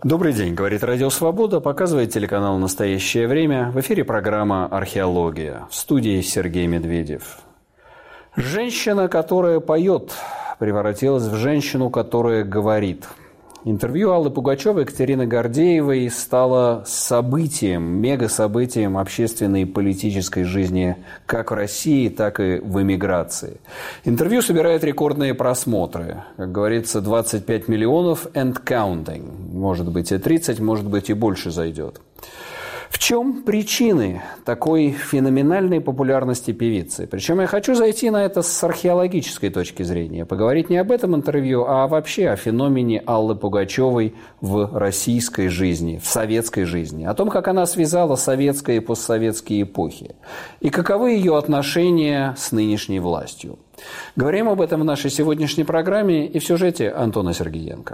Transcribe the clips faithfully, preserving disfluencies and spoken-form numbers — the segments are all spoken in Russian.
Добрый день, говорит Радио Свобода, показывает телеканал «Настоящее время». В эфире программа «Археология». В студии Сергей Медведев. Женщина, которая поет, превратилась в женщину, которая говорит. Интервью Аллы Пугачевой и Екатерины Гордеевой стало событием, мега-событием общественной и политической жизни как в России, так и в эмиграции. Интервью собирает рекордные просмотры. Как говорится, двадцать пять миллионов and counting. Может быть и тридцать, может быть и больше зайдет. В чем причины такой феноменальной популярности певицы? Причем я хочу зайти на это с археологической точки зрения. Поговорить не об этом интервью, а вообще о феномене Аллы Пугачевой в российской жизни, в советской жизни. О том, как она связала советские и постсоветские эпохи. И каковы ее отношения с нынешней властью. Говорим об этом в нашей сегодняшней программе и в сюжете Антона Сергеенко.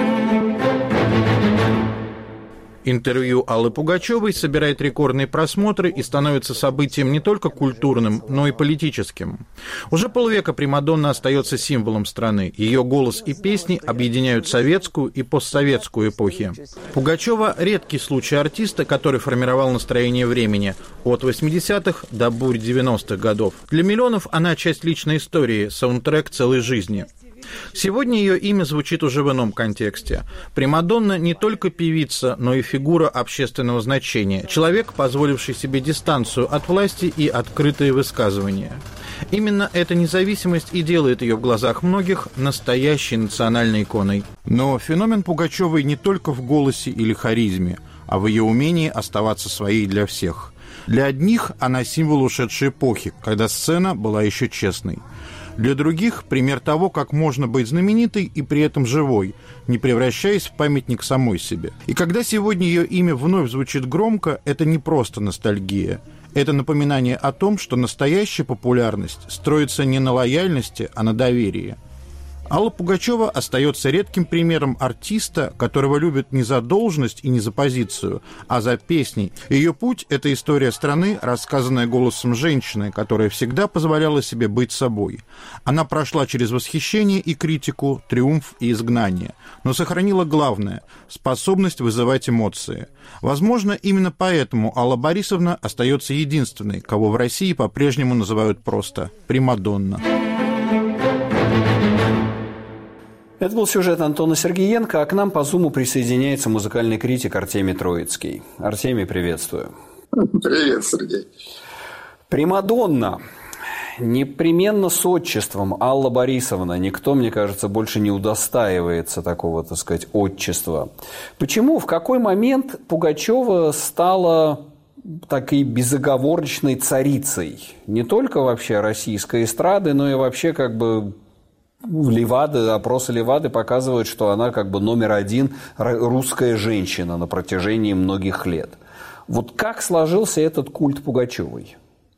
Интервью Аллы Пугачевой собирает рекордные просмотры и становится событием не только культурным, но и политическим. Уже полвека примадонна остается символом страны. Ее голос и песни объединяют советскую и постсоветскую эпохи. Пугачева – редкий случай артиста, который формировал настроение времени от восьмидесятых до бурь девяностых годов. Для миллионов она часть личной истории, саундтрек целой жизни. Сегодня ее имя звучит уже в ином контексте. Примадонна не только певица, но и фигура общественного значения, человек, позволивший себе дистанцию от власти и открытые высказывания. Именно эта независимость и делает ее в глазах многих настоящей национальной иконой. Но феномен Пугачевой не только в голосе или харизме, а в ее умении оставаться своей для всех. Для одних она символ ушедшей эпохи, когда сцена была еще честной. Для других – пример того, как можно быть знаменитой и при этом живой, не превращаясь в памятник самой себе. И когда сегодня ее имя вновь звучит громко, это не просто ностальгия. Это напоминание о том, что настоящая популярность строится не на лояльности, а на доверии. Алла Пугачева остается редким примером артиста, которого любят не за должность и не за позицию, а за песни. Ее путь – это история страны, рассказанная голосом женщины, которая всегда позволяла себе быть собой. Она прошла через восхищение и критику, триумф и изгнание, но сохранила главное – способность вызывать эмоции. Возможно, именно поэтому Алла Борисовна остается единственной, кого в России по-прежнему называют просто примадонна. Это был сюжет Антона Сергеенко, а к нам по Зуму присоединяется музыкальный критик Артемий Троицкий. Артемий, приветствую. Привет, Сергей. Примадонна. Непременно с отчеством Алла Борисовна. Никто, мне кажется, больше не удостаивается такого, так сказать, отчества. Почему, в какой момент Пугачева стала такой безоговорочной царицей? Не только вообще российской эстрады, но и вообще как бы... Левады, опросы Левады показывают, что она как бы номер один русская женщина на протяжении многих лет. Вот как сложился этот культ Пугачевой?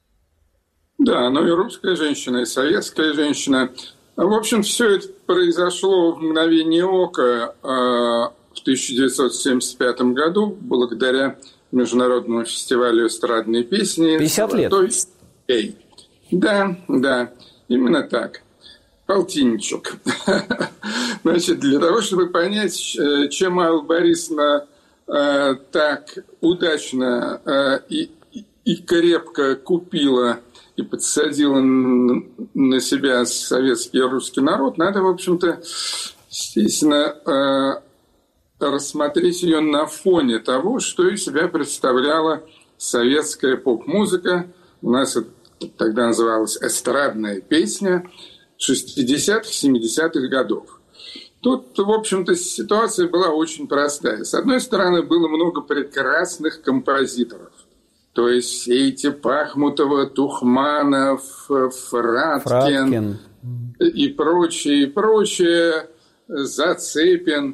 Да, ну и русская женщина, и советская женщина. В общем, все это произошло в мгновение ока в тысяча девятьсот семьдесят пятом году благодаря Международному фестивалю эстрадной песни. пятьдесят лет. Эй. Да, да, именно так. Полтинничок. Значит, для того, чтобы понять, чем Алла Борисовна э, так удачно э, и, и крепко купила и подсадила на себя советский и русский народ, надо, в общем-то, естественно, э, рассмотреть ее на фоне того, что из себя представляла советская поп-музыка. У нас это тогда называлась эстрадная песня шестидесятых, семидесятых годов. Тут, в общем-то, ситуация была очень простая. С одной стороны, было много прекрасных композиторов. То есть все эти Пахмутова, Тухманов, Фраткин, Фраткин. и прочее, и прочее, Зацепин.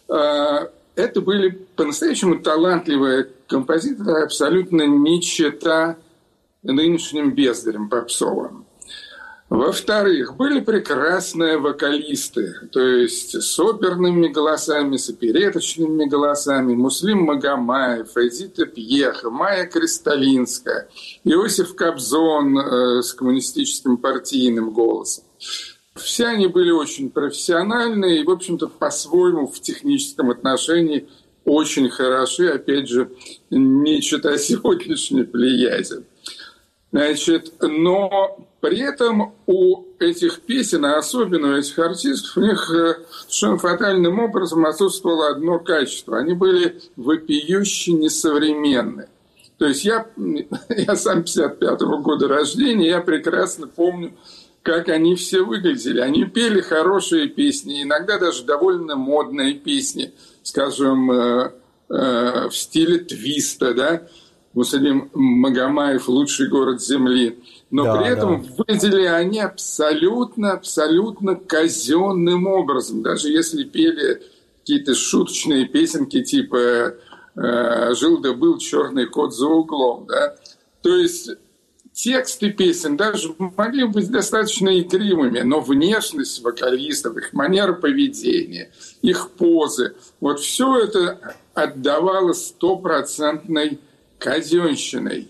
Это были по-настоящему талантливые композиторы, абсолютно не чета нынешним бездарям попсовым. Во-вторых, были прекрасные вокалисты, то есть с оперными голосами, с опереточными голосами. Муслим Магомаев, Эдита Пьеха, Майя Кристалинская, Иосиф Кобзон э, с коммунистическим партийным голосом. Все они были очень профессиональные и, в общем-то, по-своему в техническом отношении очень хороши, опять же, не чета сегодняшней плеяде. Значит, но при этом у этих песен, а особенно у этих артистов, у них совершенно фатальным образом отсутствовало одно качество. Они были вопиюще несовременны. То есть я, я сам пятьдесят пятого года рождения, я прекрасно помню, как они все выглядели. Они пели хорошие песни, иногда даже довольно модные песни, скажем, э, э, в стиле твиста, да, Муслим Магомаев «Лучший город земли». Но да, при этом да. выглядели они абсолютно, абсолютно казенным образом. Даже если пели какие-то шуточные песенки типа «Жил да был черный кот за углом». Да? То есть тексты песен даже могли быть достаточно игривыми, но внешность вокалистов, их манера поведения, их позы, вот все это отдавало стопроцентной казенщиной.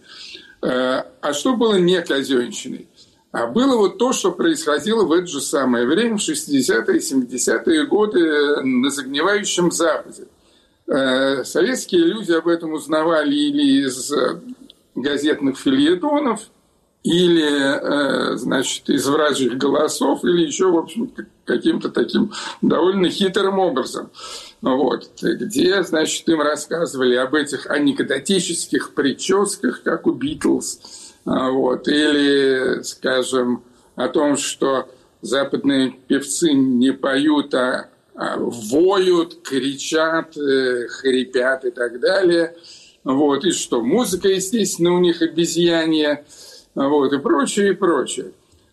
А что было не казенщиной? А было вот то, что происходило в это же самое время, в шестидесятые и семидесятые годы на загнивающем Западе. Советские люди об этом узнавали или из газетных фельетонов, или, значит, из вражьих голосов, или еще, в общем, каким-то таким довольно хитрым образом. Вот, где, значит, им рассказывали об этих анекдотических прическах, как у Битлз, вот, или, скажем, о том, что западные певцы не поют, а, а воют, кричат, хрипят и так далее, вот, и что музыка, естественно, у них обезьянья, вот, и прочее, и прочее.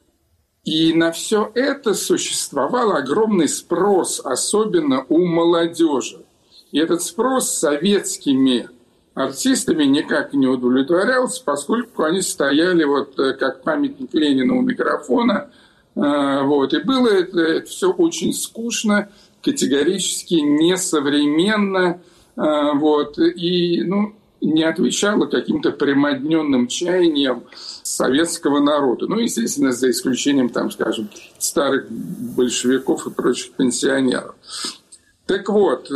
И на все это существовал огромный спрос, особенно у молодежи. И этот спрос советскими артистами никак не удовлетворялся, поскольку они стояли вот как памятник Ленину у микрофона. Вот. И было это, это все очень скучно, категорически несовременно. Вот. И, ну, не отвечала каким-то прямодненным чаяниям советского народа. Ну, естественно, за исключением, там, скажем, старых большевиков и прочих пенсионеров. Так вот,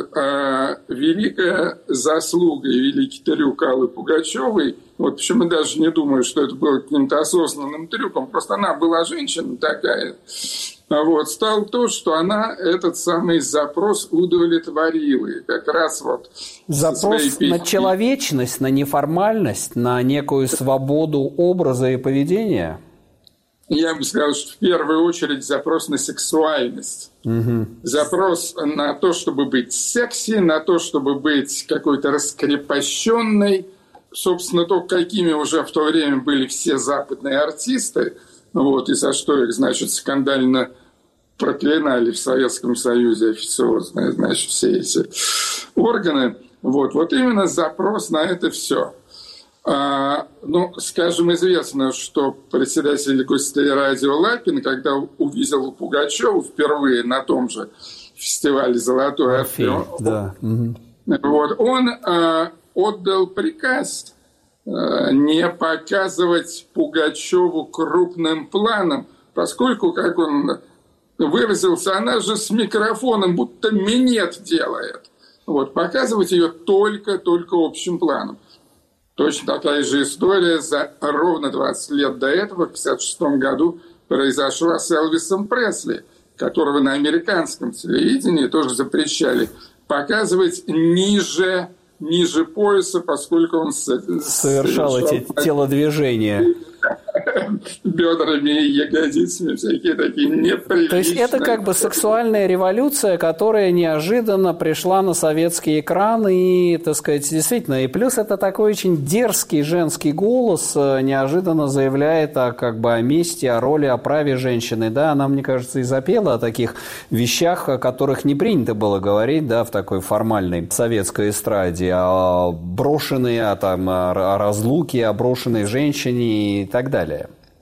великая заслуга и великий трюк Аллы Пугачевой, вот почему даже не думаю, что это было каким-то осознанным трюком, просто она была женщина такая, вот, стало то, что она этот самый запрос удовлетворила. И как раз вот запрос на человечность, на неформальность, на некую свободу образа и поведения? Я бы сказал, что в первую очередь запрос на сексуальность. Угу. Запрос на то, чтобы быть секси, на то, чтобы быть какой-то раскрепощенной. Собственно, то, какими уже в то время были все западные артисты, вот, и за что их, значит, скандально проклинали в Советском Союзе официозно, значит, все эти органы. Вот, вот именно запрос на это все. А, ну, скажем, известно, что председатель Гостелерадио Лапин, когда увидел Пугачеву впервые на том же фестивале «Золотой орфей», да. вот, он а, отдал приказ а, не показывать Пугачеву крупным планом, поскольку, как он выразился, она же с микрофоном будто минет делает. Вот, показывать ее только-только общим планом. Точно такая же история за ровно двадцать лет до этого, в пятьдесят шестом году, произошла с Элвисом Пресли, которого на американском телевидении тоже запрещали показывать ниже, ниже пояса, поскольку он совершал эти телодвижения. Бедрами и ягодицами, всякие такие неприличные. То есть это как бы сексуальная революция, которая неожиданно пришла на советский экран, и, так сказать, действительно, и плюс это такой очень дерзкий женский голос неожиданно заявляет о, как бы, о месте, о роли, о праве женщины, да, она, мне кажется, и запела о таких вещах, о которых не принято было говорить, да, в такой формальной советской эстраде, о брошенной, о, там, о разлуке, о брошенной женщине и так далее.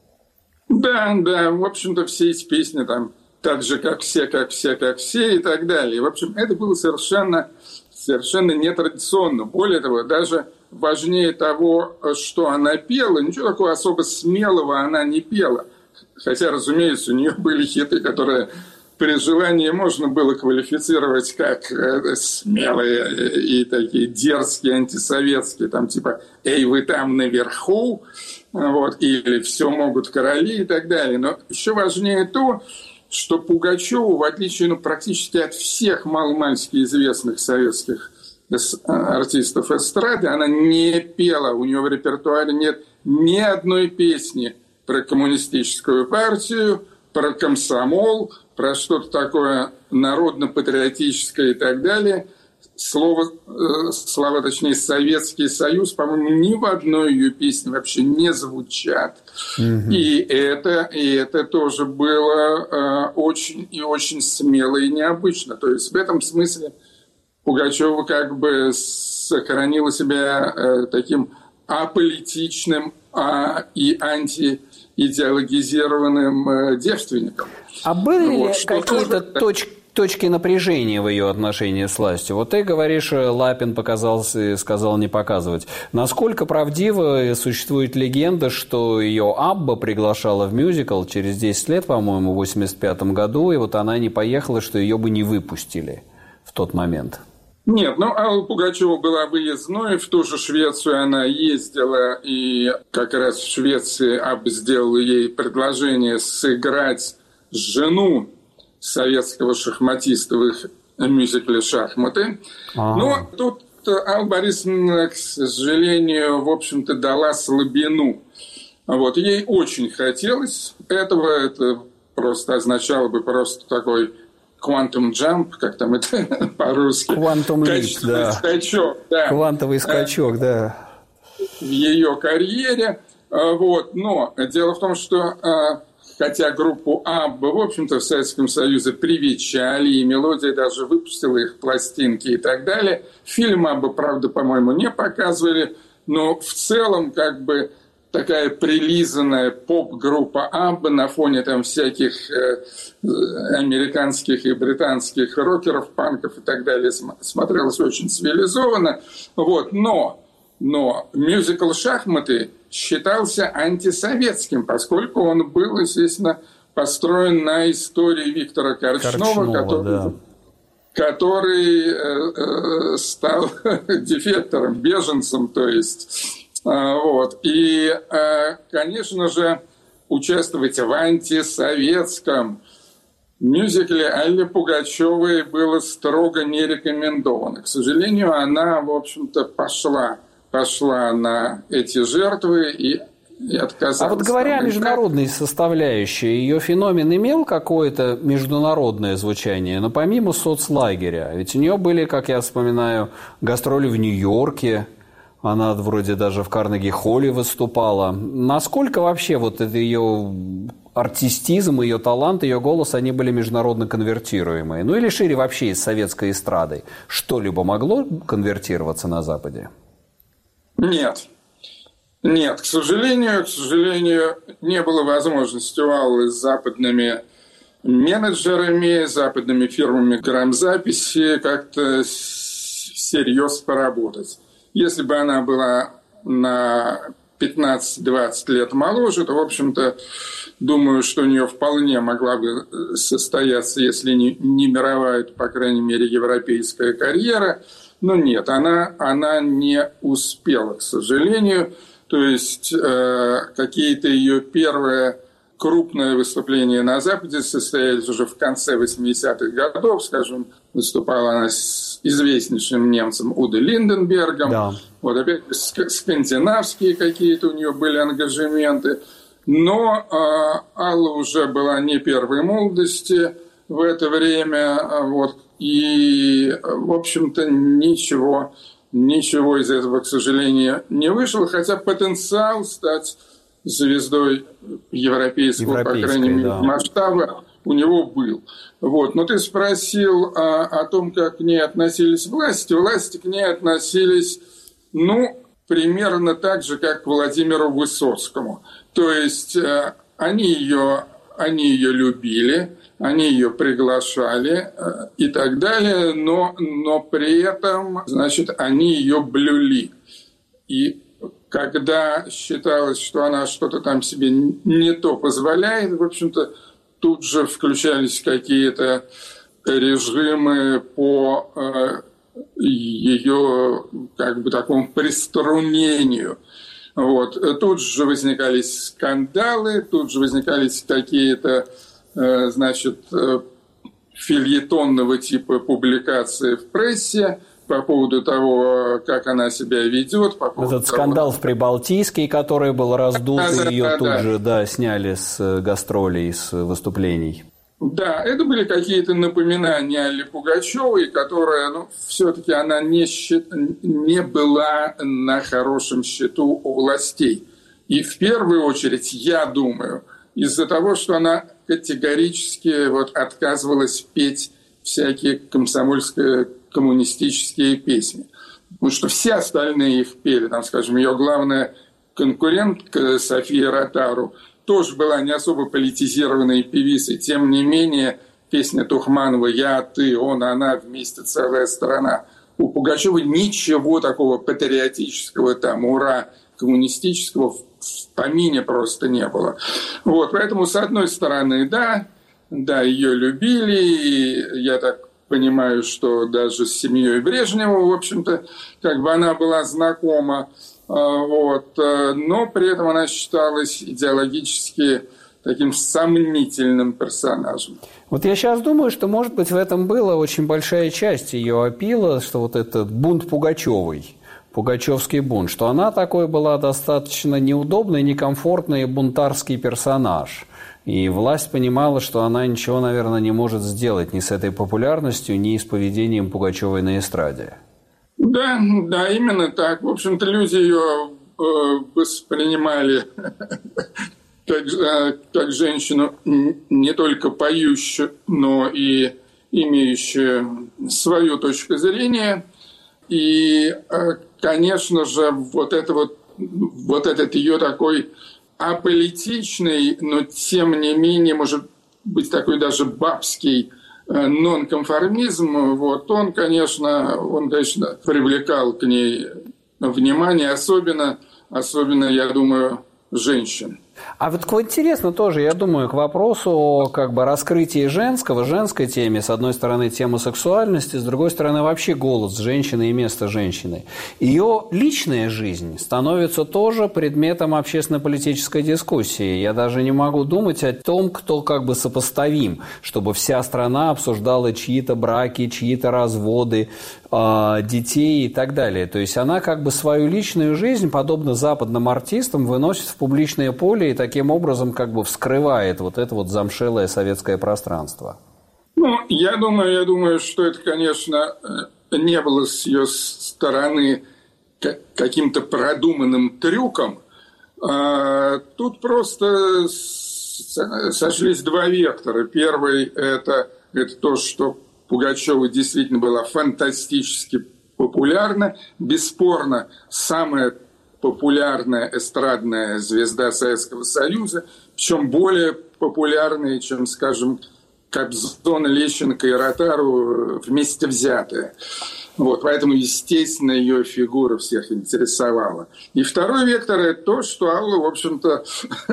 Да, да, в общем-то, все эти песни там так же, как все, как все, как все и так далее. В общем, это было совершенно, совершенно нетрадиционно. Более того, даже важнее того, что она пела, ничего такого особо смелого она не пела. Хотя, разумеется, у нее были хиты, которые при желании можно было квалифицировать как смелые и такие дерзкие, антисоветские, там типа «Эй, вы там наверху», вот, или «Все могут короли» и так далее. Но еще важнее то, что Пугачёва, в отличие ну, практически от всех маломальски известных советских артистов эстрады, она не пела, у нее в репертуаре нет ни одной песни про коммунистическую партию, про комсомол, про что-то такое народно-патриотическое и так далее. Слово, слова, точнее, Советский Союз, по-моему, ни в одной ее песне вообще не звучат. Mm-hmm. И, это, и это тоже было э, очень и очень смело и необычно. То есть в этом смысле Пугачёва как бы сохранила себя э, таким аполитичным а, и антиидеологизированным э, девственником. А были вот, ли какие-то тоже... точки, точки напряжения в ее отношении с властью? Вот ты говоришь, Лапин показался и сказал не показывать. Насколько правдиво существует легенда, что ее Абба приглашала в мюзикл через десять лет, по-моему, в восемьдесят пятом году, и вот она не поехала, что ее бы не выпустили в тот момент? Нет, ну Алла Пугачёва была выездной, в ту же Швецию она ездила, и как раз в Швеции Абба сделала ей предложение сыграть жену советского шахматиста в их мюзикле «Шахматы». А-а-а. Но тут Алла Борисовна, к сожалению, в общем-то, дала слабину. Вот. Ей очень хотелось этого, это просто означало бы просто такой quantum jump, как там это по-русски. Quantum leap, да. Скачок, да. Квантовый скачок, да. В ее карьере. Вот. Но дело в том, что хотя группу Абба, в общем-то, в Советском Союзе привечали, и мелодия даже выпустила их пластинки и так далее. Фильм Абба, правда, по-моему, не показывали, но в целом как бы такая прилизанная поп-группа Абба на фоне там всяких э, американских и британских рокеров, панков и так далее смотрелась очень цивилизованно. Вот. Но, но мюзикл «Шахматы» считался антисоветским, поскольку он был, естественно, построен на истории Виктора Корчнова, Корчнова, который, да. который э, э, стал дефектором, беженцем, то есть... Вот. И, конечно же, участвовать в антисоветском мюзикле Алле Пугачёвой было строго не рекомендовано. К сожалению, она, в общем-то, пошла, пошла на эти жертвы и, и отказалась. А вот говоря о международной составляющей, ее феномен имел какое-то международное звучание, но помимо соцлагеря? Ведь у нее были, как я вспоминаю, гастроли в Нью-Йорке. Она вроде даже в Карнеги-холле выступала. Насколько вообще вот это ее артистизм, ее талант, ее голос, они были международно конвертируемые? Ну или шире вообще из советской эстрады? Что-либо могло конвертироваться на Западе? Нет. Нет, к сожалению, к сожалению, не было возможности у Аллы с западными менеджерами, западными фирмами грамзаписи как-то всерьез поработать. Если бы она была на пятнадцать-двадцать лет моложе, то, в общем-то, думаю, что у нее вполне могла бы состояться, если не, не мировая, то, по крайней мере, европейская карьера. Но нет, она, она не успела, к сожалению. То есть э, какие-то ее первые крупные выступления на Западе состоялись уже в конце восьмидесятых годов. Скажем, выступала она с известнейшим немцем Удо Линденбергом. Да. Вот опять скандинавские какие-то у нее были ангажементы. Но э, Алла уже была не первой молодости в это время. Вот, и, в общем-то, ничего, ничего из этого, к сожалению, не вышло. Хотя потенциал стать звездой европейского, по крайней мере, да. масштаба у него был. Вот. Но ты спросил о, о том, как к ней относились власти. Власти к ней относились, ну, примерно так же, как к Владимиру Высоцкому. То есть э, они ее, они ее любили, они ее приглашали э, и так далее, но, но при этом, значит, они ее блюли. И когда считалось, что она что-то там себе не то позволяет, в общем-то, тут же включались какие-то режимы по ее как бы такому приструнению. Вот. Тут же возникали скандалы, тут же возникали какие-то, значит, фельетонного типа публикации в прессе по поводу того, как она себя ведет. По поводу Этот того, скандал в Прибалтийске, который был раздут, да, и ее да, тут да. же да, сняли с гастролей, с выступлений. Да, это были какие-то напоминания Алле Пугачевой, которая, ну, все-таки она не, счит... не была на хорошем счету у властей. И в первую очередь, я думаю, из-за того, что она категорически вот отказывалась петь всякие комсомольско-коммунистические песни. Потому что все остальные их пели. Там, скажем, ее главная конкурентка София Ротару тоже была не особо политизированной певицей. Тем не менее, песня Тухманова «Я, ты, он, она, вместе целая страна». У Пугачевой ничего такого патриотического, там, ура, коммунистического в помине просто не было. Вот, поэтому, с одной стороны, да, да, ее любили, и я так понимаю, что даже с семьей Брежнева, в общем-то, как бы она была знакома. Вот. Но при этом она считалась идеологически таким сомнительным персонажем. Вот я сейчас думаю, что, может быть, в этом была очень большая часть ее аппила, что вот этот бунт Пугачевой, пугачевский бунт, что она такой была достаточно неудобный, некомфортный бунтарский персонаж. И власть понимала, что она ничего, наверное, не может сделать ни с этой популярностью, ни с поведением Пугачевой на эстраде. Да, да, именно так. В общем-то, люди ее воспринимали как, как женщину не только поющую, но и имеющую свою точку зрения. И, конечно же, вот, это вот, вот этот ее такой аполитичный, но тем не менее, может быть, такой даже бабский нонконформизм, вот, он, конечно, он, конечно, привлекал к ней внимание, особенно, особенно, я думаю, женщин. А вот интересно тоже, я думаю, к вопросу о как бы раскрытии женского, женской теме, с одной стороны, тема сексуальности, с другой стороны, вообще голос женщины и место женщины. Ее личная жизнь становится тоже предметом общественно-политической дискуссии. Я даже не могу думать о том, кто как бы сопоставим, чтобы вся страна обсуждала чьи-то браки, чьи-то разводы, детей и так далее. То есть она как бы свою личную жизнь, подобно западным артистам, выносит в публичное поле и таким образом как бы вскрывает вот это вот замшелое советское пространство. Ну, я думаю, я думаю, что это, конечно, не было с ее стороны каким-то продуманным трюком. Тут просто сошлись два вектора. Первый – это, это то, что Пугачева действительно была фантастически популярна. Бесспорно, самая популярная эстрадная звезда Советского Союза, причем более популярная, чем, скажем, Кобзон, Лещенко и Ротару вместе взятые. Вот, поэтому, естественно, ее фигура всех интересовала. И второй вектор – это то, что Алла, в общем-то,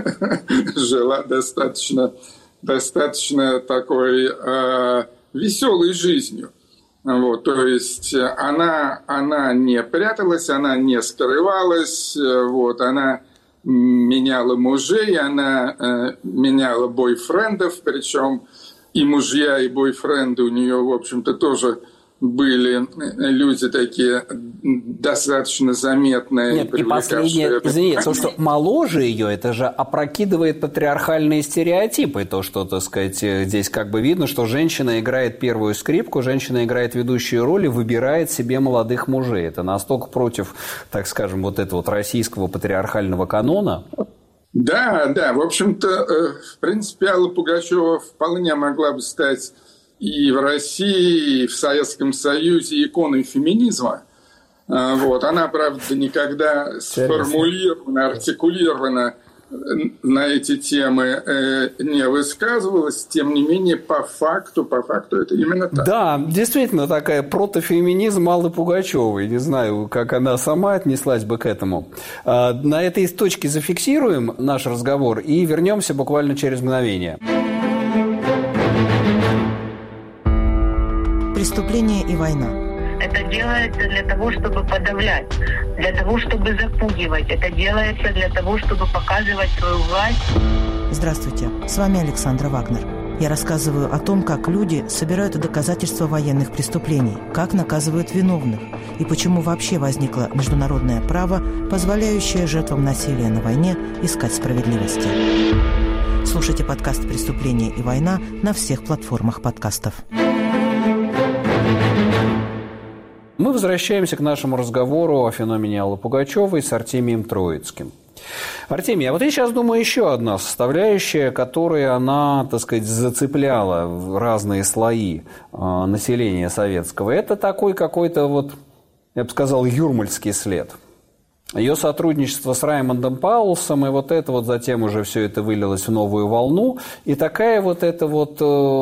жила достаточно, достаточно такой э, веселой жизнью. Вот, то есть она, она не пряталась, она не скрывалась, вот, она меняла мужей, она э, меняла бойфрендов, причем и мужья, и бойфренды у нее, в общем-то, тоже были люди такие достаточно заметные. Нет, и последнее, извините, то, что моложе ее, это же опрокидывает патриархальные стереотипы. То, что, так сказать, здесь как бы видно, что женщина играет первую скрипку, женщина играет ведущую роль и выбирает себе молодых мужей. Это настолько против, так скажем, вот этого вот российского патриархального канона. Да, да, в общем-то, в принципе, Алла Пугачева вполне могла бы стать и в России, и в Советском Союзе иконой феминизма. Вот. Она, правда, никогда сформулированно, артикулированно на эти темы не высказывалась. Тем не менее, по факту, по факту это именно так. Да, действительно, такая протофеминизм Аллы Пугачевой. Не знаю, как она сама отнеслась бы к этому. На этой точке зафиксируем наш разговор и вернемся буквально через мгновение. Преступление и война. Это делается для того, чтобы подавлять, для того, чтобы запугивать. Это делается для того, чтобы показывать свою власть. Здравствуйте, с вами Александра Вагнер. Я рассказываю о том, как люди собирают доказательства военных преступлений, как наказывают виновных и почему вообще возникло международное право, позволяющее жертвам насилия на войне искать справедливости. Слушайте подкаст «Преступление и война» на всех платформах подкастов. Мы возвращаемся к нашему разговору о феномене Аллы Пугачевой с Артемием Троицким. Артемий, а вот я сейчас думаю, еще одна составляющая, которой она, так сказать, зацепляла в разные слои э, населения советского, это такой какой-то вот, я бы сказал, юрмальский след. Ее сотрудничество с Раймондом Паулсом, и вот это вот затем уже все это вылилось в новую волну, и такая вот эта вот э,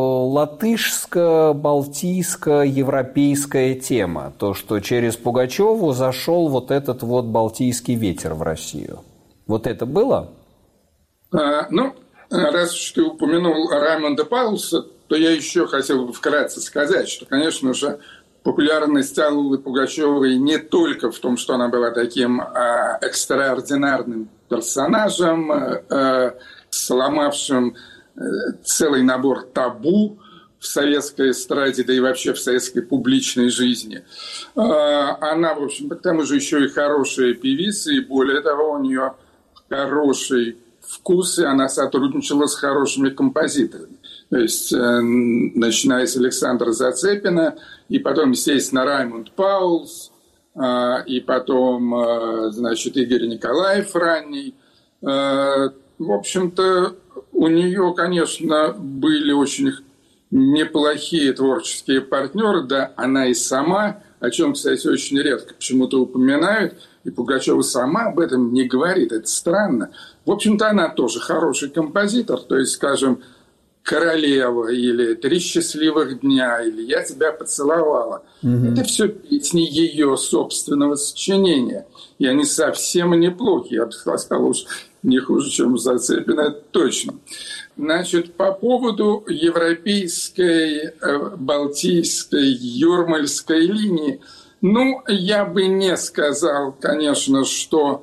латышско-балтийско-европейская тема, то, что через Пугачеву зашел вот этот вот балтийский ветер в Россию. Вот это было? А, ну, раз уж ты упомянул Раймонда Паулса, то я еще хотел бы вкратце сказать, что, конечно же, популярность Аллы Пугачевой не только в том, что она была таким а, экстраординарным персонажем, а, сломавшим а, целый набор табу в советской эстраде, да и вообще в советской публичной жизни. А, она, в общем, к тому же еще и хорошая певица, и более того, у нее хороший вкус, и она сотрудничала с хорошими композиторами. То есть, э, начиная с Александра Зацепина, и потом, естественно, Раймонд Паулс, э, и потом, э, значит, Игорь Николаев ранний. Э, в общем-то, у нее, конечно, были очень неплохие творческие партнеры, да, она и сама, о чем, кстати, очень редко почему-то упоминают, и Пугачева сама об этом не говорит, это странно. В общем-то, она тоже хороший композитор, то есть, скажем, «Королева» или «Три счастливых дня» или «Я тебя поцеловала». Угу. Это все песни ее собственного сочинения. И они совсем неплохи, я бы сказал, уж не хуже, чем у Зацепина, это точно. Значит, по поводу европейской, балтийской, юрмальской линии, ну, я бы не сказал, конечно, что,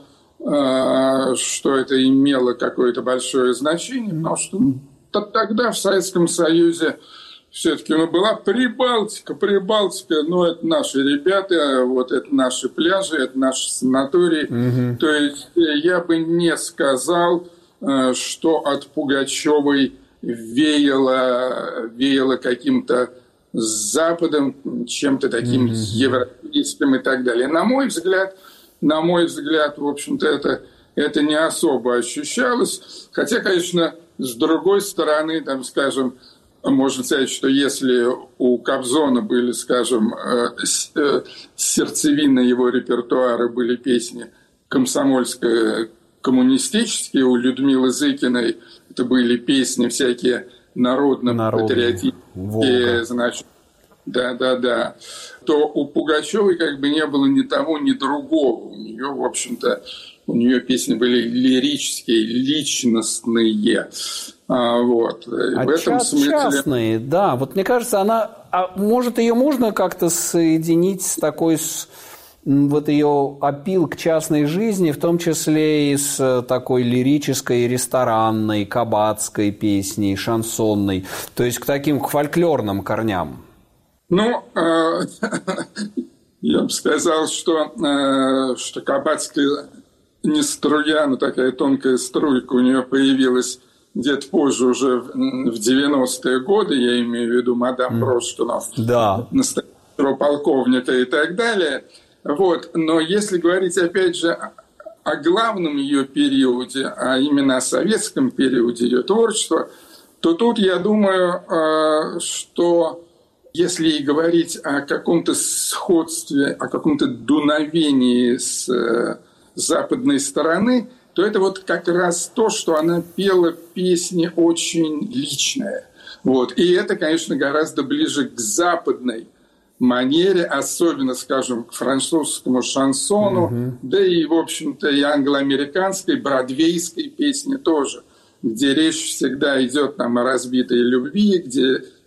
что это имело какое-то большое значение, потому что тогда в Советском Союзе все-таки ну, была Прибалтика, Прибалтика, ну, это наши ребята, вот это наши пляжи, это наши санатории. Mm-hmm. То есть я бы не сказал, что от Пугачевой веяло, веяло каким-то Западом, чем-то таким mm-hmm. европейским и так далее. На мой взгляд, на мой взгляд, в общем-то, это, это не особо ощущалось. Хотя, конечно, с другой стороны, там, скажем, можно сказать, что если у Кобзона были, скажем, сердцевиной его репертуара были песни комсомольско-коммунистические, у Людмилы Зыкиной это были песни всякие народно-патриотические, значит, да-да-да, то у Пугачевой как бы не было ни того, ни другого. У нее, в общем-то, у нее песни были лирические, личностные. А, вот. А в этом част, смысле... частные, да. Вот мне кажется, она... А может, ее можно как-то соединить с такой... С, вот ее опил к частной жизни, в том числе и с такой лирической, ресторанной, кабацкой песней, шансонной, то есть к таким к фольклорным корням? Ну, я бы сказал, что, что кабацкая не струя, но такая тонкая струйка у нее появилась где-то позже, уже в девяностые годы, я имею в виду мадам Брошкина, да. настоящего полковника и так далее. Вот. Но если говорить, опять же, о главном ее периоде, а именно о советском периоде ее творчества, то тут, я думаю, что если и говорить о каком-то сходстве, о каком-то дуновении с западной стороны, то это вот как раз то, что она пела песни очень личные. Вот. И это, конечно, гораздо ближе к западной манере, особенно, скажем, к французскому шансону, mm-hmm. да и, в общем-то, и англо-американской, бродвейской песне тоже, где речь всегда идет там о разбитой любви, где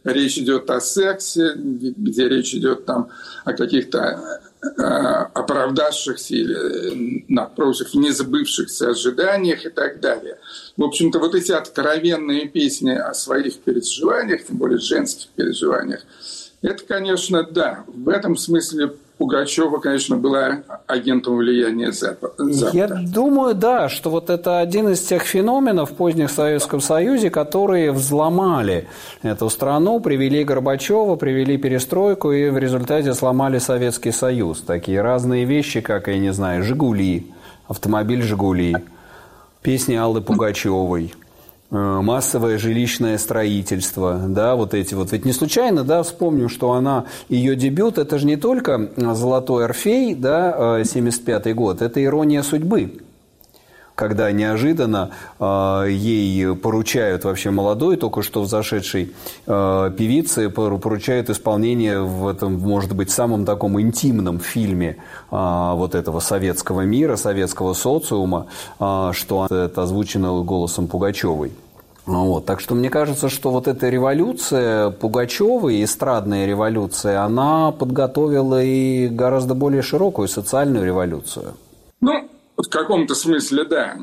речь идет о сексе, где речь идет там о каких-то оправдавшихся или, напротив, не забывшихся ожиданиях и так далее. В общем-то, вот эти откровенные песни о своих переживаниях, тем более женских переживаниях, это, конечно, да, в этом смысле Пугачева, конечно, была агентом влияния Запада. Я думаю, да, что вот это один из тех феноменов в позднем Советском Союзе, которые взломали эту страну, привели Горбачева, привели перестройку и в результате сломали Советский Союз. Такие разные вещи, как, я не знаю, «Жигули», автомобиль «Жигули», песни Аллы Пугачевой, массовое жилищное строительство, да, вот эти вот. Ведь не случайно, да, вспомню, что она, ее дебют, это же не только «Золотой Орфей», да, семьдесят пятый год, это «Ирония судьбы», когда неожиданно э, ей поручают вообще молодой, только что взошедшей э, певице, поручают исполнение в этом, может быть, самом таком интимном фильме э, вот этого советского мира, советского социума, э, что это озвучено голосом Пугачевой. Вот. Так что мне кажется, что вот эта революция Пугачевой, эстрадная революция, она подготовила и гораздо более широкую социальную революцию. Ну, в каком-то смысле, да.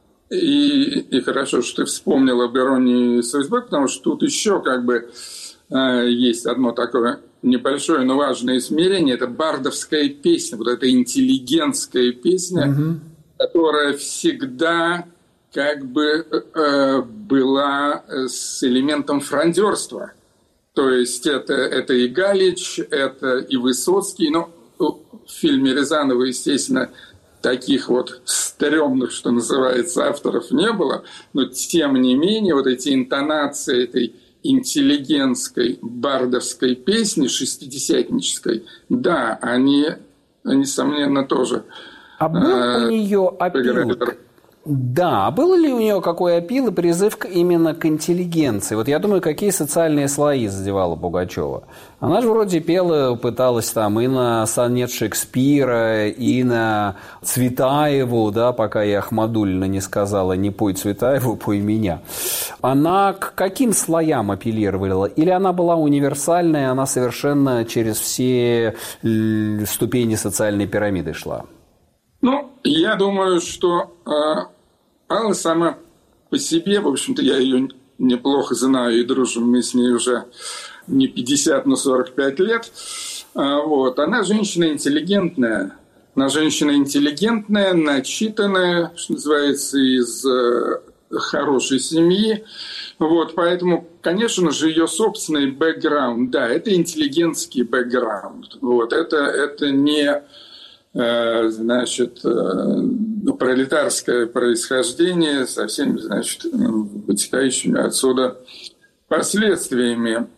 И, и хорошо, что ты вспомнил об «Иронии судьбы», потому что тут еще как бы э, есть одно такое небольшое, но важное измерение. Это бардовская песня, вот эта интеллигентская песня, угу. которая всегда как бы э, была с элементом фрондерства. То есть это, это и Галич, это и Высоцкий. Но в фильме Рязанова, естественно, таких вот стрёмных, что называется, авторов не было, но тем не менее вот эти интонации этой интеллигентской бардовской песни, шестидесятнической, да, они, несомненно, тоже... А был э, у нее опил? Да, был ли у нее какой опил и призыв именно к интеллигенции? Вот я думаю, какие социальные слои задевала Пугачева. Она же вроде пела, пыталась там и на сонет Шекспира, и на Цветаеву, да, пока я Ахмадуллина не сказала, не пой Цветаеву, пой меня. Она к каким слоям апеллировала? Или она была универсальная, она совершенно через все ступени социальной пирамиды шла? Ну, я думаю, что э, Алла сама по себе, в общем-то, я ее неплохо знаю и дружим мы с ней уже не пятьдесят, но сорок пять лет. Э, вот. Она женщина интеллигентная. Она женщина интеллигентная, начитанная, что называется, из э, хорошей семьи. Вот. Поэтому, конечно же, ее собственный бэкграунд, да, это интеллигентский бэкграунд. Вот. Это, это не... значит, пролетарское происхождение со всеми, значит, вытекающими отсюда последствиями.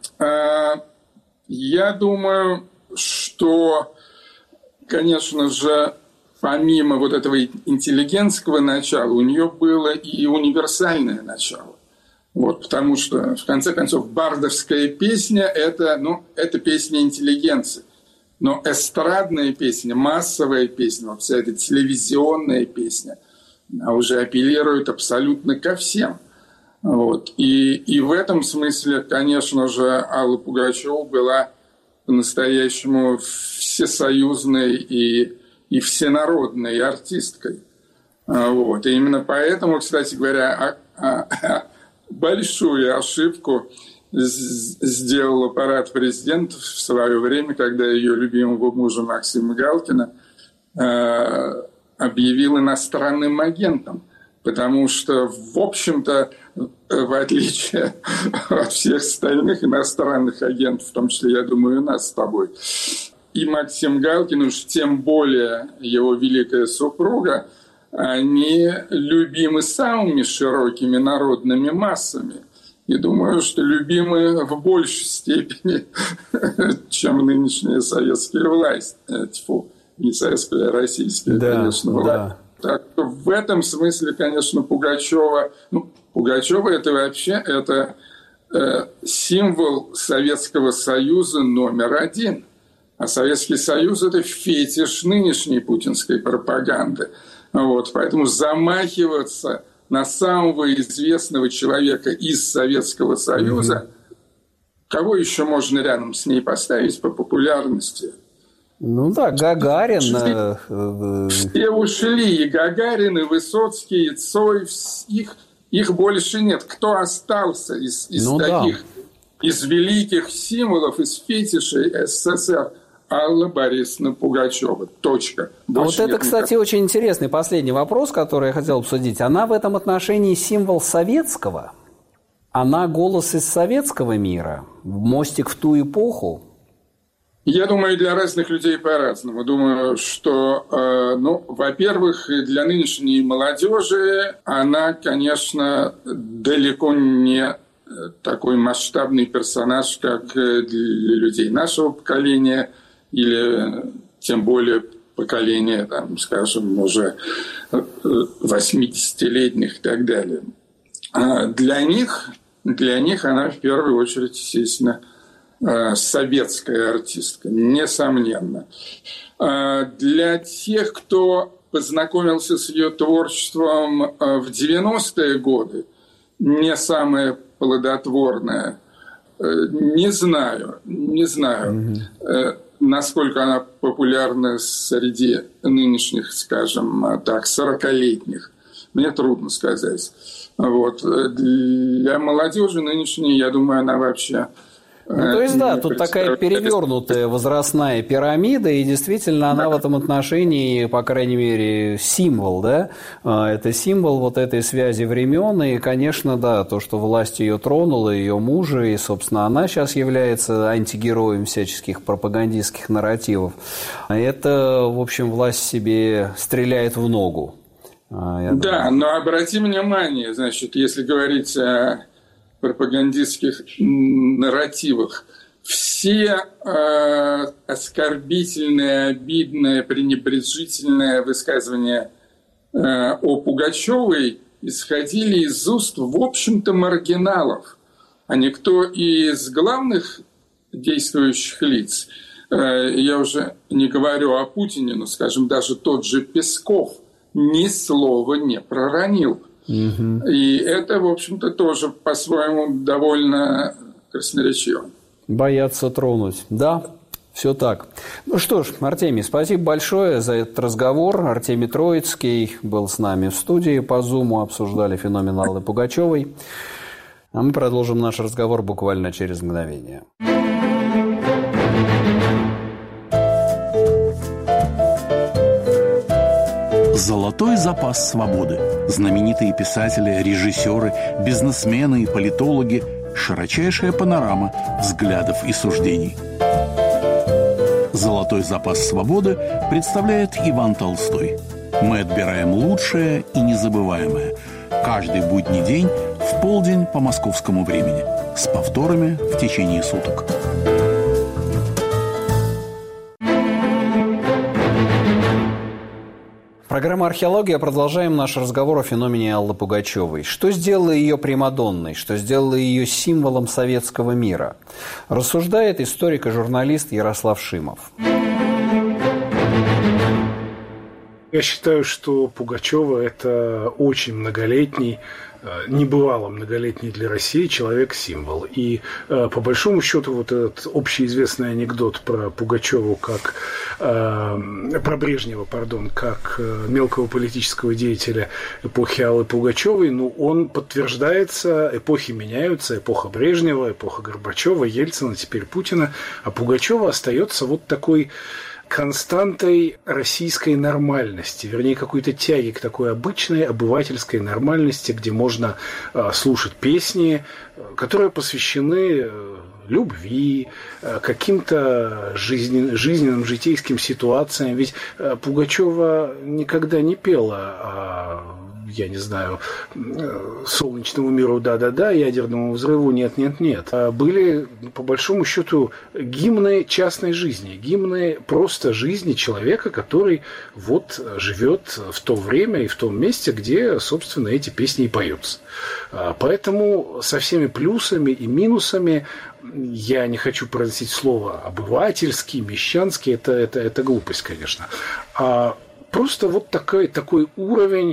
Я думаю, что, конечно же, помимо вот этого интеллигентского начала, у нее было и универсальное начало. Вот, потому что, в конце концов, бардовская песня – это, ну, это песня интеллигенции. Но эстрадная песня, массовая песня, вся эта телевизионная песня, она уже апеллирует абсолютно ко всем. Вот. И, и в этом смысле, конечно же, Алла Пугачева была по-настоящему всесоюзной и, и всенародной артисткой. Вот. И именно поэтому, кстати говоря, большую ошибку сделал аппарат президента в свое время, когда ее любимого мужа Максима Галкина э, объявил иностранным агентом. Потому что, в общем-то, в отличие от всех остальных иностранных агентов, в том числе, я думаю, и нас с тобой, и Максим Галкин, уж тем более его великая супруга, они любимы самыми широкими народными массами. И думаю, что любимы в большей степени, чем нынешняя советская власть. Тьфу, не советская, а российская, да, конечно. Да. Так что в этом смысле, конечно, Пугачева... Ну, Пугачева это вообще это, э, символ Советского Союза номер один. А Советский Союз – это фетиш нынешней путинской пропаганды. Вот, поэтому замахиваться на самого известного человека из Советского Союза, mm-hmm. кого еще можно рядом с ней поставить по популярности? Ну да, Гагарин. Все, все ушли, и Гагарин, и Высоцкий, и Цой, их, их больше нет. Кто остался из, из ну, таких, да. из великих символов, из фетишей СССР? Алла Борисовна Пугачева. Точка. Больше а вот это, кстати, никак. Очень интересный последний вопрос, который я хотел обсудить. Она в этом отношении символ советского? Она голос из советского мира? Мостик в ту эпоху? Я думаю, для разных людей по-разному. Думаю, что, э, ну, во-первых, для нынешней молодежи она, конечно, далеко не такой масштабный персонаж, как для людей нашего поколения или тем более поколения, там, скажем, уже восьмидесятилетних и так далее. А для них, для них она в первую очередь, естественно, советская артистка, несомненно. Для тех, кто познакомился с ее творчеством в девяностые годы, не самое плодотворное, не знаю, не знаю, mm-hmm. насколько она популярна среди нынешних, скажем так, сорокалетних. Мне трудно сказать. Вот. Для молодежи нынешней, я думаю, она вообще... Ну, то есть, да, тут такая перевернутая возрастная пирамида, и действительно она в этом отношении, по крайней мере, символ, да, это символ вот этой связи времен, и, конечно, да, то, что власть ее тронула, ее мужа, и, собственно, она сейчас является антигероем всяческих пропагандистских нарративов, это, в общем, власть себе стреляет в ногу. Да, думаю. Но обрати внимание, значит, если говорить о пропагандистских нарративах. Все э, оскорбительные, обидные, пренебрежительные высказывания э, о Пугачевой исходили из уст, в общем-то, маргиналов, а никто из главных действующих лиц. Э, я уже не говорю о Путине, но, скажем, даже тот же Песков ни слова не проронил. Угу. И это, в общем-то, тоже по-своему довольно красноречиво. Боятся тронуть. Да, все так. Ну что ж, Артемий, спасибо большое за этот разговор. Артемий Троицкий был с нами в студии по Зуму, обсуждали феномен Аллы Пугачевой. А мы продолжим наш разговор буквально через мгновение. Золотой запас свободы. Знаменитые писатели, режиссеры, бизнесмены и политологи. Широчайшая панорама взглядов и суждений. Золотой запас свободы представляет Иван Толстой. Мы отбираем лучшее и незабываемое. Каждый будний день в полдень по московскому времени. С повторами в течение суток. Программа «Археология». Продолжаем наш разговор о феномене Аллы Пугачевой. Что сделало ее примадонной? Что сделало ее символом советского мира? Рассуждает историк и журналист Ярослав Шимов. Я считаю, что Пугачева – это очень многолетний, небывало многолетний для России человек-символ. И по большому счету вот этот общеизвестный анекдот про Пугачеву как про Брежнева, пардон, как мелкого политического деятеля эпохи Аллы Пугачевой, ну, он подтверждается, эпохи меняются, эпоха Брежнева, эпоха Горбачева, Ельцина, теперь Путина, а Пугачева остается вот такой константой российской нормальности, вернее, какой-то тяги к такой обычной обывательской нормальности, где можно э, слушать песни, которые посвящены э, любви, э, каким-то жизнен, жизненным, житейским ситуациям. Ведь э, Пугачева никогда не пела о, я не знаю, солнечному миру да-да-да, ядерному взрыву нет-нет-нет. Были, по большому счету, гимны частной жизни, гимны просто жизни человека, который вот живет в то время и в том месте, где, собственно, эти песни и поются. Поэтому со всеми плюсами и минусами я не хочу произносить слово обывательский, мещанский, это, это, это глупость, конечно. А просто вот такой, такой уровень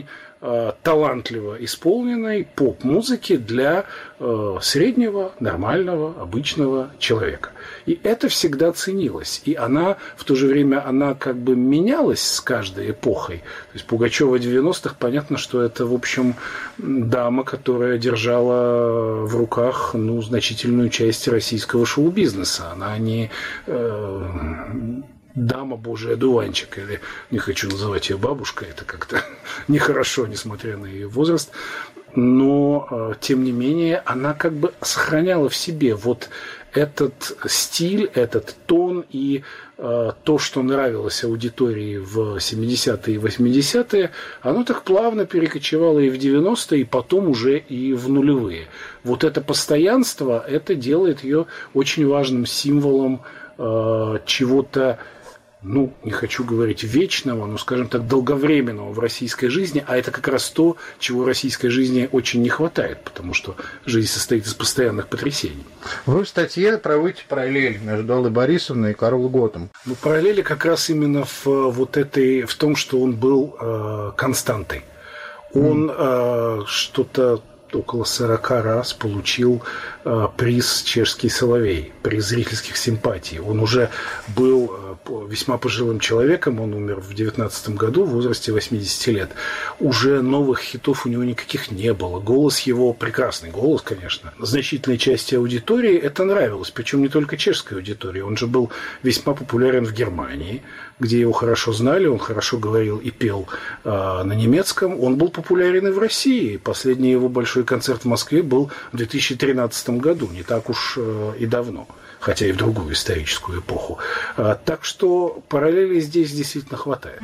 э, талантливо исполненной поп-музыки для э, среднего, нормального, обычного человека. И это всегда ценилось. И она, в то же время, она как бы менялась с каждой эпохой. То есть Пугачева девяностых, понятно, что это, в общем, дама, которая держала в руках, ну, значительную часть российского шоу-бизнеса. Она не э, дама Божий одуванчик, или не хочу называть ее бабушкой, это как-то нехорошо, несмотря на ее возраст. Но, тем не менее, она как бы сохраняла в себе вот этот стиль, этот тон и э, то, что нравилось аудитории в семидесятые и восьмидесятые, оно так плавно перекочевало и в девяностые, и потом уже и в нулевые. Вот это постоянство, это делает ее очень важным символом э, чего-то, ну, не хочу говорить вечного, но, скажем так, долговременного в российской жизни, а это как раз то, чего российской жизни очень не хватает, потому что жизнь состоит из постоянных потрясений. Вы в статье проводите параллель между Аллой Борисовной и Карлом Готом. Ну, параллели как раз именно в вот этой, в том, что он был э, константой. Он э, что-то около сорока раз получил э, приз «Чешский соловей», приз зрительских симпатий. Он уже был э, весьма пожилым человеком, он умер в девятнадцатом году в возрасте восьмидесяти лет. Уже новых хитов у него никаких не было. Голос его, прекрасный голос, конечно, значительной части аудитории это нравилось, причем не только чешской аудитории. Он же был весьма популярен в Германии, где его хорошо знали, он хорошо говорил и пел э, на немецком. Он был популярен и в России. Последний его большой концерт в Москве был в две тысячи тринадцатом году, не так уж э, и давно, хотя и в другую историческую эпоху. Э, так что параллелей здесь действительно хватает.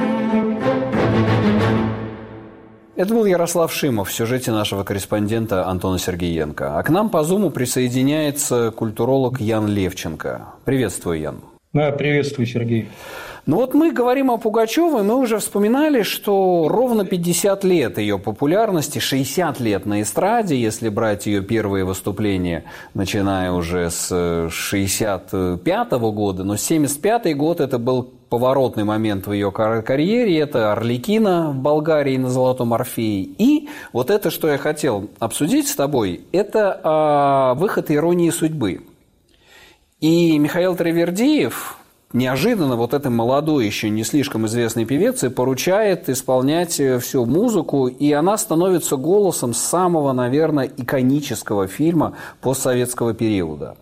Это был Ярослав Шимов в сюжете нашего корреспондента Антона Сергеенко. А к нам по Зуму присоединяется культуролог Ян Левченко. Приветствую, Ян. Да, приветствую, Сергей. Ну вот мы говорим о Пугачевой, мы уже вспоминали, что ровно пятьдесят лет ее популярности, шестьдесят лет на эстраде, если брать ее первые выступления, начиная уже с шестьдесят пятого года, но семьдесят пятый год это был поворотный момент в ее карьере, это «Арлекино» в Болгарии на «Золотом Орфее». И вот это, что я хотел обсудить с тобой, это а, выход «Иронии судьбы». И Михаил Травердиев, неожиданно вот этой молодой, еще не слишком известной певице, поручает исполнять всю музыку, и она становится голосом самого, наверное, иконического фильма постсоветского периода.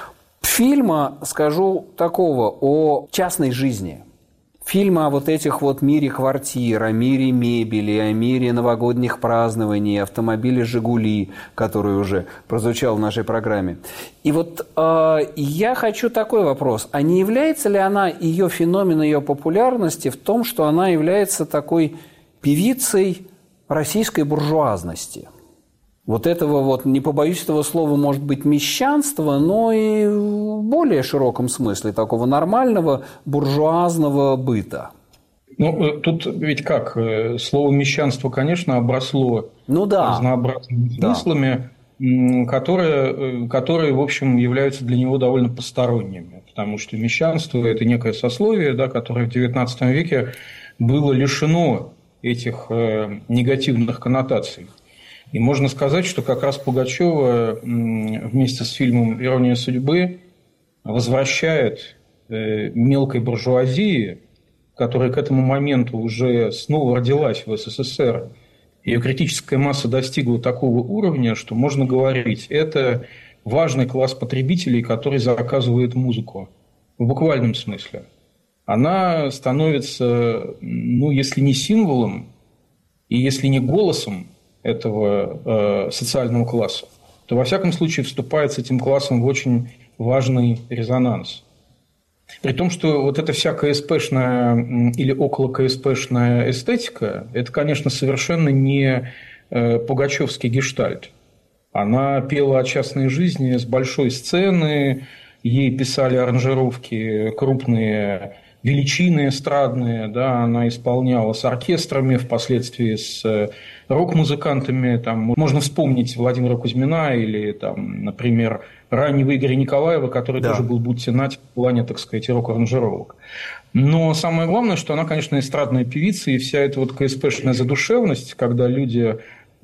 Фильма, скажу, такого о частной жизни. Фильмы о вот этих вот мире квартир, о мире мебели, о мире новогодних празднований, автомобиле «Жигули», который уже прозвучал в нашей программе. И вот э, я хочу такой вопрос. А не является ли она, ее феномен, ее популярности в том, что она является такой певицей российской буржуазности? Вот этого вот, не побоюсь этого слова, может быть, мещанства, но и в более широком смысле такого нормального буржуазного быта. Ну, тут ведь как, слово мещанство, конечно, обросло ну, да. разнообразными смыслами, да. которые, которые, в общем, являются для него довольно посторонними, потому что мещанство – это некое сословие, да, которое в девятнадцатом веке было лишено этих негативных коннотаций. И можно сказать, что как раз Пугачева вместе с фильмом «Ирония судьбы» возвращает мелкой буржуазии, которая к этому моменту уже снова родилась в СССР. Ее критическая масса достигла такого уровня, что можно говорить, это важный класс потребителей, который заказывает музыку. В буквальном смысле. Она становится, ну, если не символом, и если не голосом этого э, социального класса, то, во всяком случае, вступает с этим классом в очень важный резонанс. При том, что вот эта вся КСПшная или около КСПшная эстетика, это, конечно, совершенно не э, пугачевский гештальт. Она пела о частной жизни с большой сцены, ей писали аранжировки крупные величины эстрадные, да, она исполняла с оркестрами, впоследствии с рок-музыкантами. Там можно вспомнить Владимира Кузьмина или, там, например, раннего Игоря Николаева, который да. тоже был будьте нать в плане, так сказать, рок-аранжировок. Но самое главное, что она, конечно, эстрадная певица, и вся эта вот КСПшная задушевность, когда люди,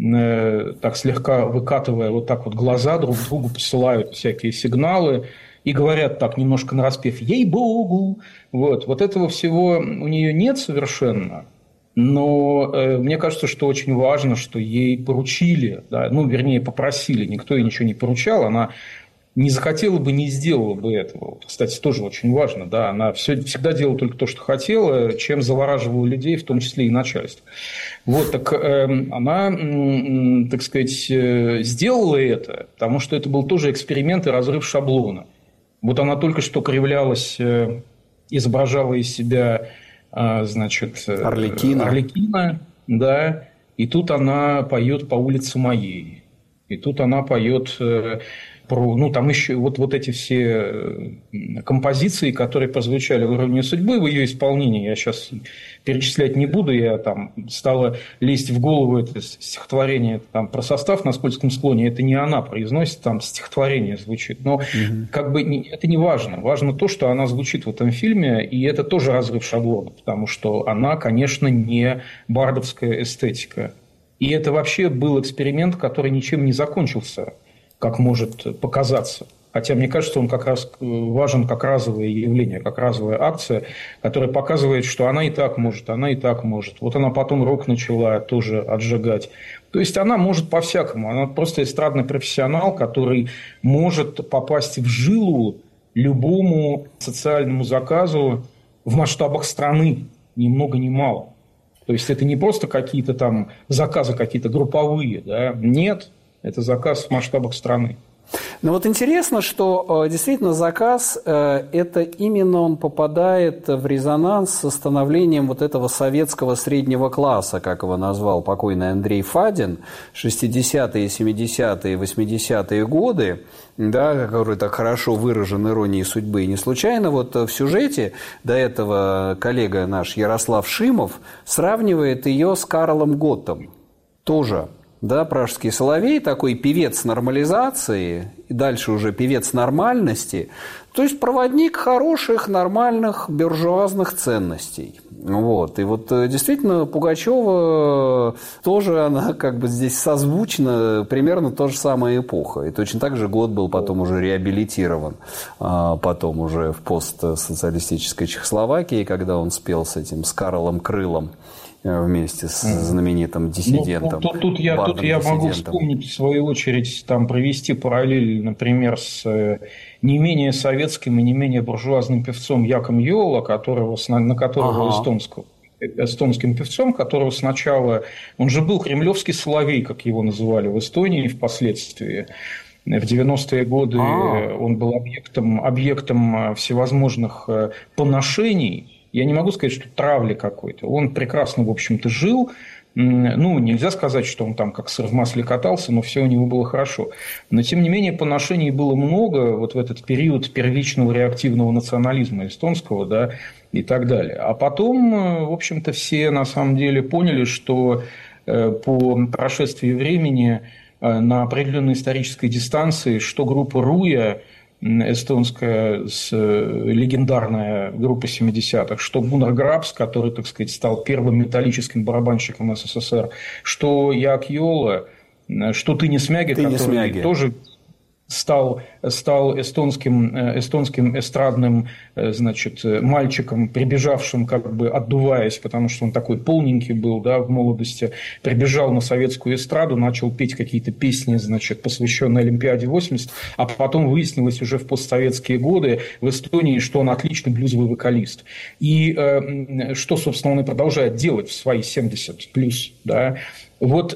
э, так слегка выкатывая вот так вот глаза, друг другу посылают всякие сигналы и говорят так немножко нараспев «Ей-богу!». Вот. вот этого всего у нее нет совершенно. Но э, мне кажется, что очень важно, что ей поручили, да, ну, вернее, попросили, никто ей ничего не поручал, она не захотела бы, не сделала бы этого. Кстати, тоже очень важно, да, она все, всегда делала только то, что хотела, чем завораживала людей, в том числе и начальство. Вот, так э, она, э, так сказать, э, сделала это, потому что это был тоже эксперимент и разрыв шаблона. Вот она только что кривлялась, э, изображала из себя, э, значит, Арлекина. Арлекина, да, и тут она поет «По улице моей», и тут она поет э, про, ну, там еще вот, вот эти все композиции, которые прозвучали в «Иронии судьбы», в ее исполнении, я сейчас перечислять не буду, я там стала лезть в голову это стихотворение там, про состав на Скользком склоне, это не она произносит, там стихотворение звучит, но угу. как бы это не важно, важно то, что она звучит в этом фильме, и это тоже разрыв шаблона, потому что она, конечно, не бардовская эстетика, и это вообще был эксперимент, который ничем не закончился, как может показаться. Хотя, мне кажется, он как раз важен как разовое явление, как разовая акция, которая показывает, что она и так может, она и так может. Вот она потом рок начала тоже отжигать. То есть, она может по-всякому. Она просто эстрадный профессионал, который может попасть в жилу любому социальному заказу в масштабах страны, ни много ни мало. То есть, это не просто какие-то там заказы, какие-то групповые. Да? Нет. Это заказ в масштабах страны. Ну вот интересно, что действительно заказ, это именно он попадает в резонанс с становлением вот этого советского среднего класса, как его назвал покойный Андрей Фадин, шестидесятые, семидесятые, восьмидесятые годы, да, который так хорошо выражен иронией судьбы. И не случайно вот в сюжете до этого коллега наш Ярослав Шимов сравнивает ее с Карлом Готтом. Тоже. Да, пражский соловей, такой певец нормализации, и дальше уже певец нормальности, то есть проводник хороших, нормальных, буржуазных ценностей. Вот. И вот действительно Пугачева тоже, она как бы здесь созвучна, примерно та же самая эпоха. И точно так же год был потом уже реабилитирован, потом уже в постсоциалистической Чехословакии, когда он спел с этим, с Карлом Крылом, вместе с знаменитым диссидентом. Ну, тут, тут я, тут я могу вспомнить, в свою очередь, там, провести параллель, например, с не менее советским и не менее буржуазным певцом Яком Йола, которого, на которого ага. эстонского, эстонским певцом, которого сначала... Он же был кремлевский соловей, как его называли в Эстонии впоследствии. В девяностые годы А-а-а. он был объектом, объектом всевозможных поношений. Я не могу сказать, что травли какой-то. Он прекрасно, в общем-то, жил. Ну, нельзя сказать, что он там как сыр в масле катался, но все у него было хорошо. Но, тем не менее, поношений было много вот в этот период первичного реактивного национализма эстонского, да, и так далее. А потом, в общем-то, все на самом деле поняли, что по прошествии времени на определенной исторической дистанции, что группа Руя, эстонская с, легендарная группа семидесятых, что Гуннар Грабс, который, так сказать, стал первым металлическим барабанщиком СССР, что Як Йола, что Тыни Смяги, Тыни который Смяги. тоже стал, стал эстонским, эстонским эстрадным, значит, мальчиком, прибежавшим, как бы отдуваясь, потому что он такой полненький был, да, в молодости, прибежал на советскую эстраду, начал петь какие-то песни, значит, посвященные Олимпиаде восемьдесят, а потом выяснилось уже в постсоветские годы в Эстонии, что он отличный блюзовый вокалист. И э, что, собственно, он и продолжает делать в свои семьдесят плюс, да. Вот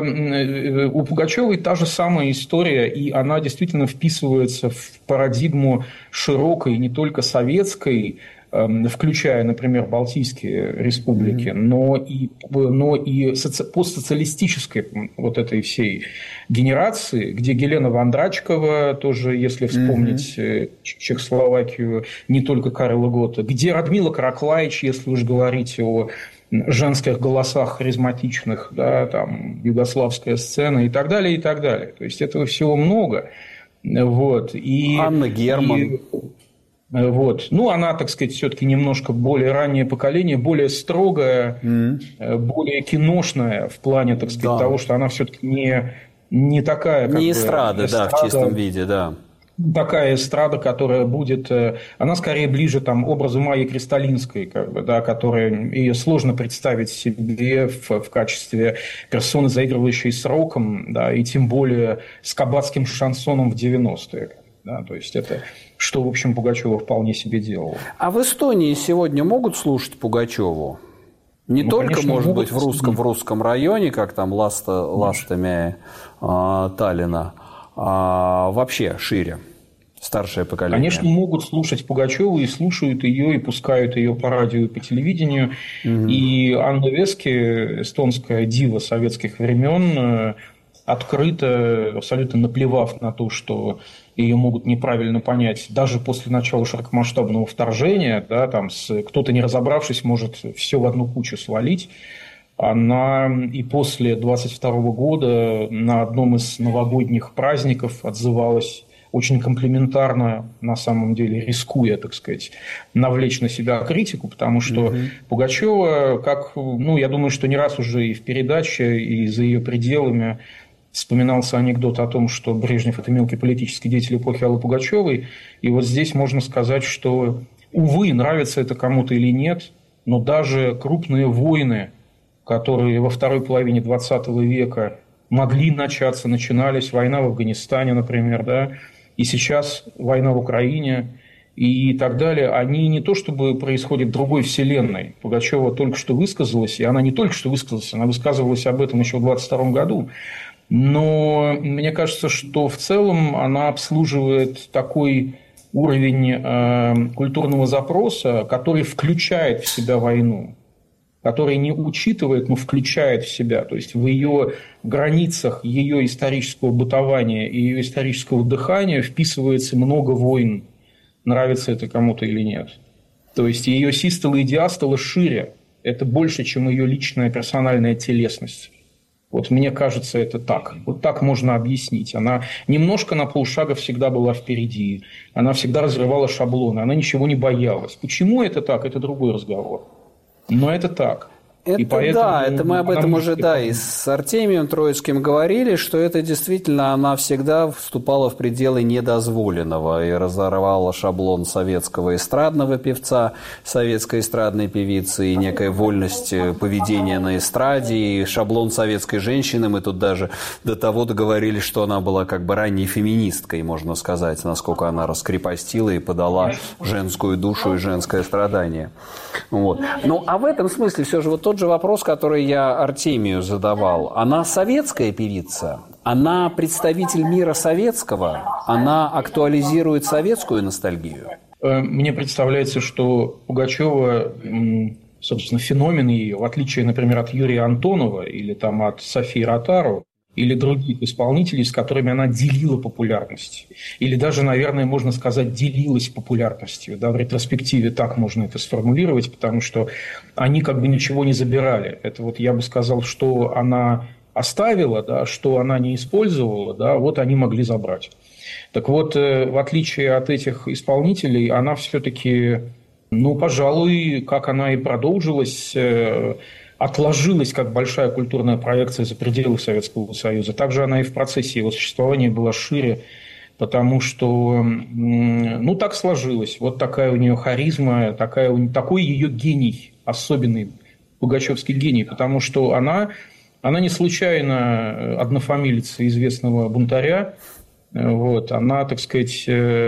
э, у Пугачевой та же самая история, и она действительно вписывается в парадигму широкой, не только советской, включая, например, Балтийские республики, mm-hmm. но и, но и соци... постсоциалистической вот этой всей генерации, где Гелена Вондрачкова, тоже, если вспомнить mm-hmm. Чехословакию, не только Карла Гота, где Радмила Караклаич, если уж говорить о женских голосах харизматичных, да, там, югославская сцена и так далее, и так далее. То есть, этого всего много. Вот. И, Анна Герман. И, вот. Ну, она, так сказать, все-таки немножко более раннее поколение, более строгое, mm. более киношное в плане, так сказать, да. того, что она все-таки не, не такая... Как не бы, эстрада, эстрада, да, в чистом виде, да. Такая эстрада, которая будет... Она скорее ближе там, образу Майи Кристалинской, как бы, да, которая... Ее сложно представить себе в, в качестве персоны, заигрывающей с роком, да, и тем более с кабацким шансоном в девяностые. Да, то есть, это что, в общем, Пугачева вполне себе делала. А в Эстонии сегодня могут слушать Пугачеву? Не ну, только, конечно, может быть, в русском, в русском районе, как там Ласта, Ластами а, Таллина, а вообще шире, старшее поколение? Конечно, могут слушать Пугачеву и слушают ее, и пускают ее по радио и по телевидению. Угу. И Анна Вески, эстонская дива советских времен, открыто, абсолютно наплевав на то, что ее могут неправильно понять, даже после начала широкомасштабного вторжения, да, там с, кто-то, не разобравшись, может все в одну кучу свалить. Она и после двадцать второго года на одном из новогодних праздников отзывалась очень комплиментарно, на самом деле, рискуя, так сказать, навлечь на себя критику, потому что mm-hmm. Пугачева, как, ну, я думаю, что не раз уже и в передаче, и за ее пределами вспоминался анекдот о том, что Брежнев – это мелкий политический деятель эпохи Аллы Пугачевой. И вот здесь можно сказать, что, увы, нравится это кому-то или нет, но даже крупные войны, которые во второй половине двадцатого века могли начаться, начинались, война в Афганистане, например, да, и сейчас война в Украине и так далее, они не то чтобы происходят в другой вселенной. Пугачева только что высказалась, и она не только что высказалась, она высказывалась об этом еще в двадцать втором году. Но мне кажется, что в целом она обслуживает такой уровень э, культурного запроса, который включает в себя войну, который не учитывает, но включает в себя. То есть в ее границах ее исторического бытования и ее исторического дыхания вписывается много войн, нравится это кому-то или нет. То есть ее систола и диастола шире. Это больше, чем ее личная персональная телесность. Вот мне кажется, это так. Вот так можно объяснить. Она немножко на полшага всегда была впереди. Она всегда разрывала шаблоны. Она ничего не боялась. Почему это так? Это другой разговор. Но это так. Это и поэтому, да, это мы об этом уже да, и с Артемием Троицким говорили, что это действительно она всегда вступала в пределы недозволенного и разорвала шаблон советского эстрадного певца, советской эстрадной певицы и некая вольность поведения на эстраде, и шаблон советской женщины. Мы тут даже до того договорились, что она была как бы ранней феминисткой, можно сказать, насколько она раскрепостила и подала женскую душу и женское страдание. Вот. Ну, а в этом смысле все же вот тот же вопрос, который я Артемию задавал. Она советская певица? Она представитель мира советского? Она актуализирует советскую ностальгию? Мне представляется, что Пугачева, собственно, феномен ее, в отличие, например, от Юрия Антонова или там, от Софии Ротару, или других исполнителей, с которыми она делила популярность. Или даже, наверное, можно сказать, делилась популярностью. Да, в ретроспективе так можно это сформулировать, потому что они как бы ничего не забирали. Это вот я бы сказал, что она оставила, да, что она не использовала, да, вот они могли забрать. Так вот, в отличие от этих исполнителей, она все-таки, ну, пожалуй, как она и продолжилась, отложилась как большая культурная проекция за пределы Советского Союза. Также она и в процессе его существования была шире, потому что, ну, так сложилось. Вот такая у нее харизма, такая, такой ее гений, особенный пугачевский гений, потому что она, она не случайно однофамилица известного бунтаря. Вот, она, так сказать,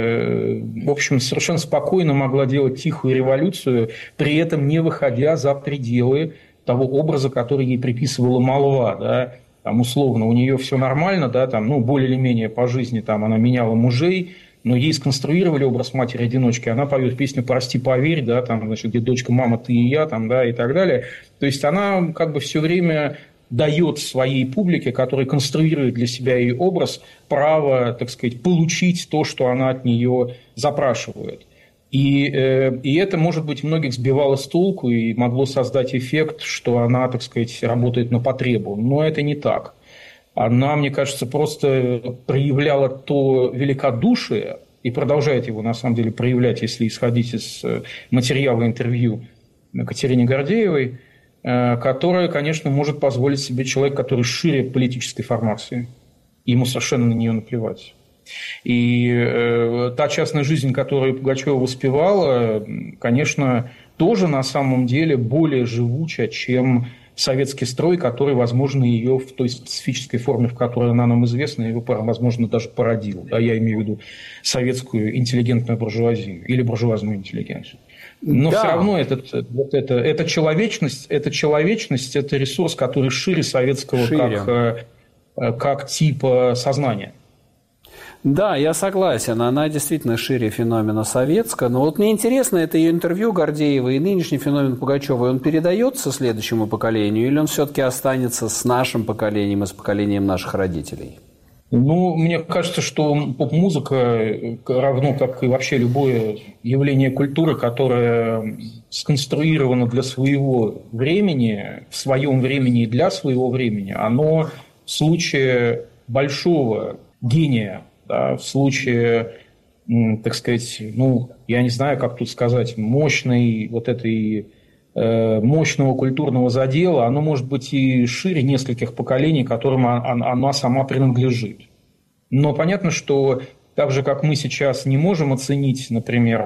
в общем, совершенно спокойно могла делать тихую революцию, при этом не выходя за пределы того образа, который ей приписывала молва, да, там условно у нее все нормально, да, там, ну, более или менее по жизни там она меняла мужей, но ей сконструировали образ матери-одиночки, она поет песню «Прости, поверь», да, там, значит, где дочка, мама, ты и я, там, да, и так далее. То есть она как бы все время дает своей публике, которая конструирует для себя ее образ, право, так сказать, получить то, что она от нее запрашивает. И, э, и это, может быть, многих сбивало с толку и могло создать эффект, что она, так сказать, работает на потребу. Но это не так. Она, мне кажется, просто проявляла то великодушие и продолжает его, на самом деле, проявлять, если исходить из материала интервью Катерине Гордеевой, которое, конечно, может позволить себе человек, который шире политической формации. Ему совершенно на нее наплевать. И э, та частная жизнь, которую Пугачева воспевала, конечно, тоже на самом деле более живуча, чем советский строй, который, возможно, ее в той специфической форме, в которой она нам известна, его, возможно, даже породил. А я имею в виду советскую интеллигентную буржуазию или буржуазную интеллигенцию. Но да. все равно этот, вот это, это человечность, это человечность, это ресурс, который шире советского шире. Как, как типа сознания. Да, я согласен, она действительно шире феномена советского. Но вот мне интересно, это ее интервью Гордеевой и нынешний феномен Пугачевой, он передается следующему поколению или он все-таки останется с нашим поколением и с поколением наших родителей? Ну, мне кажется, что поп-музыка, равно как и вообще любое явление культуры, которое сконструировано для своего времени, в своем времени и для своего времени, оно в случае большого гения, да, в случае, так сказать, ну, я не знаю, как тут сказать, мощной вот этой э, мощного культурного задела, оно может быть и шире нескольких поколений, которым она сама принадлежит. Но понятно, что так же, как мы сейчас не можем оценить, например,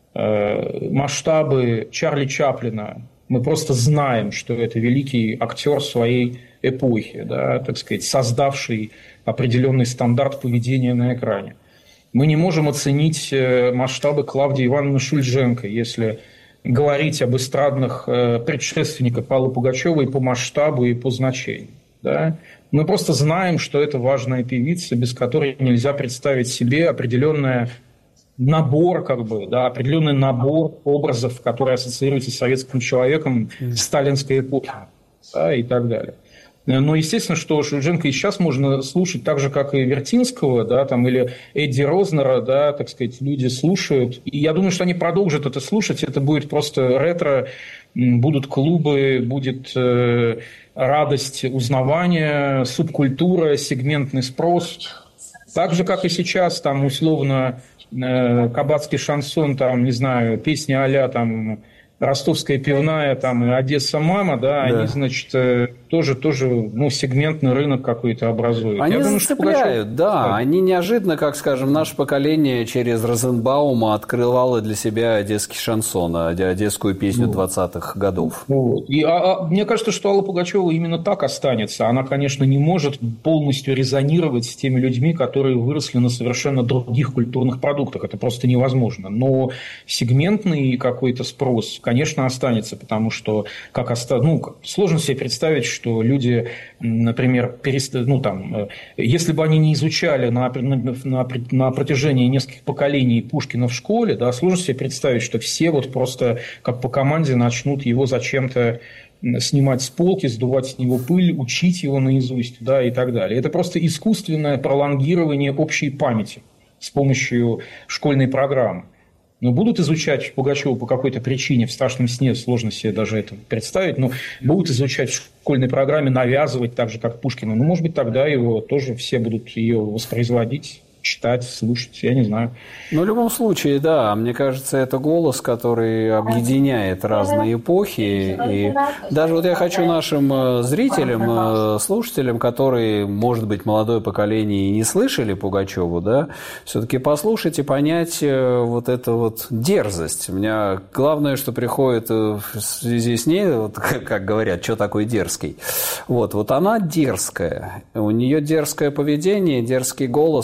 э, масштабы Чарли Чаплина, мы просто знаем, что это великий актер своей эпохи, да, так сказать, создавший определенный стандарт поведения на экране. Мы не можем оценить масштабы Клавдии Ивановны Шульженко, если говорить об эстрадных предшественниках Аллы Пугачевой по масштабу и по значению. Да? Мы просто знаем, что это важная певица, без которой нельзя представить себе определенный набор, как бы, да, определенный набор образов, которые ассоциируются с советским человеком в сталинской эпохе, да, и так далее. Но естественно, что Шульженко и сейчас можно слушать так же, как и Вертинского, да, там, или Эдди Рознера, да, так сказать, люди слушают. И я думаю, что они продолжат это слушать. Это будет просто ретро, будут клубы, будет э, радость узнавания, субкультура, сегментный спрос. Так же, как и сейчас, там, условно, э, кабацкий шансон, там, не знаю, песни а-ля, там, Ростовская пивная, там, и Одесса мама, да, да. Они, значит, тоже, тоже, ну, сегментный рынок какой-то образуют. Они думаю, зацепляют, Пугачев... да, да. Они неожиданно, как, скажем, наше поколение через Розенбаума открывало для себя одесский шансон, одесскую песню вот. двадцатых годов. Вот. И, а, а, мне кажется, что Алла Пугачева именно так останется. Она, конечно, не может полностью резонировать с теми людьми, которые выросли на совершенно других культурных продуктах. Это просто невозможно. Но сегментный какой-то спрос, конечно, останется, потому что как оста... ну, сложно себе представить, что люди, например, перест... ну, там, если бы они не изучали на, на, на протяжении нескольких поколений Пушкина в школе, да, сложно себе представить, что все вот просто как по команде начнут его зачем-то снимать с полки, сдувать с него пыль, учить его наизусть, да, и так далее. Это просто искусственное пролонгирование общей памяти с помощью школьной программы. Но будут изучать Пугачеву по какой-то причине, в страшном сне сложно себе даже это представить, но будут изучать в школьной программе, навязывать так же, как Пушкина. Ну, может быть, тогда его тоже все будут ее воспроизводить, читать, слушать, я не знаю. Ну, в любом случае, да, мне кажется, это голос, который объединяет разные эпохи. И даже вот я хочу нашим зрителям, слушателям, которые, может быть, молодое поколение и не слышали Пугачеву, да, все-таки послушать и понять вот эту вот дерзость. У меня главное, что приходит в связи с ней, вот, как говорят, что такое дерзкий. Вот, вот она дерзкая. У нее дерзкое поведение, дерзкий голос, кому-то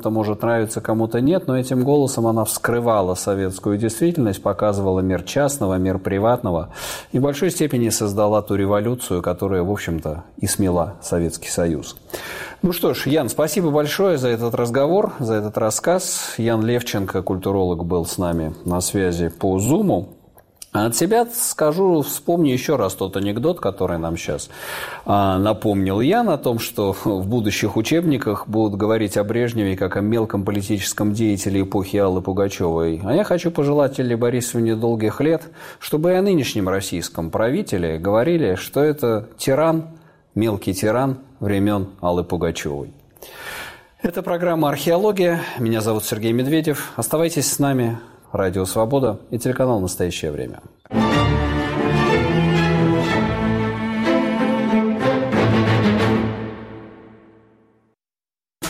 это может нравиться, кому-то нет, но этим голосом она вскрывала советскую действительность, показывала мир частного, мир приватного и в большой степени создала ту революцию, которая, в общем-то, и смела Советский Союз. Ну что ж, Ян, спасибо большое за этот разговор, за этот рассказ. Ян Левченко, культуролог, был с нами на связи по Зуму. А от себя скажу, вспомню еще раз тот анекдот, который нам сейчас а, напомнил Ян, о том, что в будущих учебниках будут говорить о Брежневе как о мелком политическом деятеле эпохи Аллы Пугачевой. А я хочу пожелать Илле Борисовне долгих лет, чтобы и о нынешнем российском правителе говорили, что это тиран, мелкий тиран времен Аллы Пугачевой. Это программа «Археология». Меня зовут Сергей Медведев. Оставайтесь с нами. Радио «Свобода» и телеканал «Настоящее время».